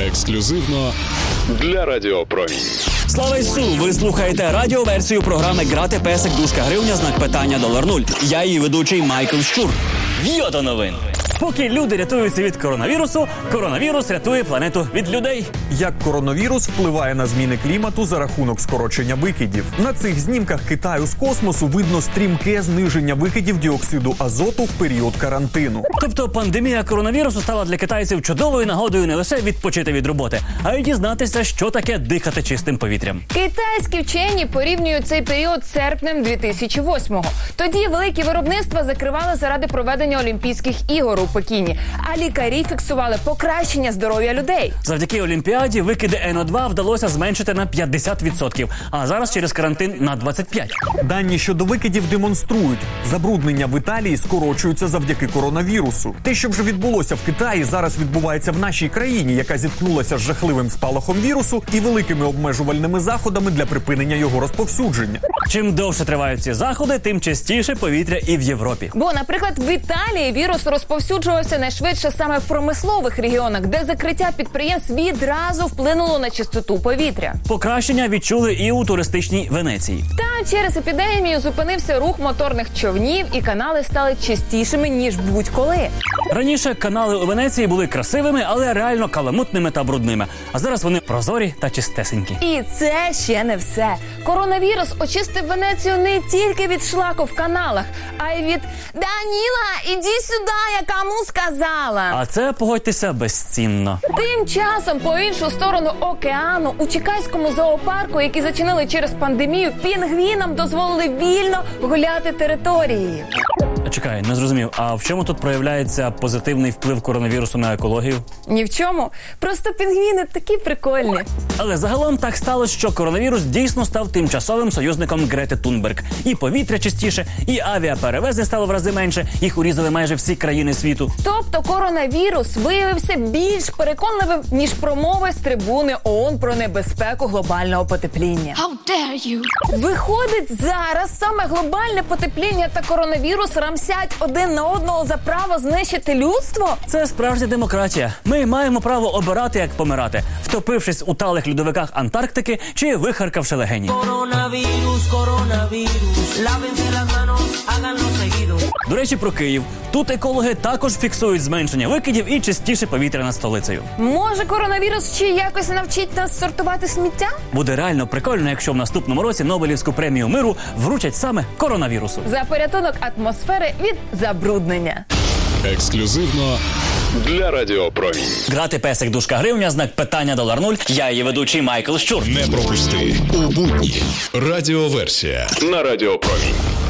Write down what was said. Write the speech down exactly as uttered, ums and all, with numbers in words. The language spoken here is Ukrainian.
Ексклюзивно для Радіо Промінь. Слава Ісу! Ви слухаєте радіоверсію програми «Грати песик, дужка гривня, знак питання, долар нуль». Я її ведучий Майкл Щур. В'йо до новин! Поки люди рятуються від коронавірусу, коронавірус рятує планету від людей. Як коронавірус впливає на зміни клімату за рахунок скорочення викидів? На цих знімках Китаю з космосу видно стрімке зниження викидів діоксиду азоту в період карантину. Тобто пандемія коронавірусу стала для китайців чудовою нагодою не лише відпочити від роботи, а й дізнатися, що таке дихати чистим повітрям. Китайські вчені порівнюють цей період з серпнем дві тисячі восьмого. Тоді великі виробництва закривали заради проведення Олімпійських ігор у Пекіні, а лікарі фіксували покращення здоров'я людей. Завдяки Олімпіаді викиди ен о два вдалося зменшити на п'ятдесят відсотків, а зараз через карантин на двадцять п'ять відсотків. Дані щодо викидів демонструють. Забруднення в Італії скорочуються завдяки коронавірусу. Те, що вже відбулося в Китаї, зараз відбувається в нашій країні, яка зіткнулася з жахливим спалахом вірусу і великими обмежувальними заходами для припинення його розповсюдження. Чим довше тривають ці заходи, тим частіше повітря і в Європі. Бо, наприклад, в Італії вірус розповсюджувався найшвидше саме в промислових регіонах, де закриття підприємств відразу вплинуло на чистоту повітря. Покращення відчули і у туристичній Венеції. Та через епідемію зупинився рух моторних човнів і канали стали чистішими, ніж будь-коли. Раніше канали у Венеції були красивими, але реально каламутними та брудними. А зараз вони прозорі та чистесенькі. І це ще не все. Коронавірус очистив Венецію не тільки від шлаку в каналах, а й від «Даніла, іди сюди, я кому сказала!». А це, погодьтеся, безцінно. Тим часом по іншу сторону океану у Чикаському зоопарку, який зачинили через пандемію, пінгвінам дозволили вільно гуляти територією. Чекай, не зрозумів, а в чому тут проявляється позитивний вплив коронавірусу на екологію? Ні в чому. Просто пінгвіни такі прикольні. Але загалом так сталося, що коронавірус дійсно став тимчасовим союзником Грети Тунберг. І повітря чистіше, і авіаперевезень стало в рази менше, їх урізали майже всі країни світу. Тобто коронавірус виявився більш переконливим, ніж промови з трибуни ООН про небезпеку глобального потепління. How dare you? Виходить, зараз саме глобальне потепління та коронавірус рамсять один на одного за право знищити людство? Це справжня демократія. Ми маємо право обирати, як помирати, втопившись у талих льодовиках Антарктики чи вихаркавши легені. Коронавірус, коронавірус, лавенse las manos, háganlo seguido. До речі, про Київ. Тут екологи також фіксують зменшення викидів і чистіше повітря над столицею. Може, коронавірус ще якось навчить нас сортувати сміття? Буде реально прикольно, якщо в наступному році Нобелівську премію миру вручать саме коронавірусу. За порятунок атмосфери від забруднення. Ексклюзивно для Радіо Промінь. Грати песик, дужка гривня, знак питання, долар нуль. Я її ведучий Майкл Щур. Не пропусти у будні. Радіоверсія на Радіо Промінь.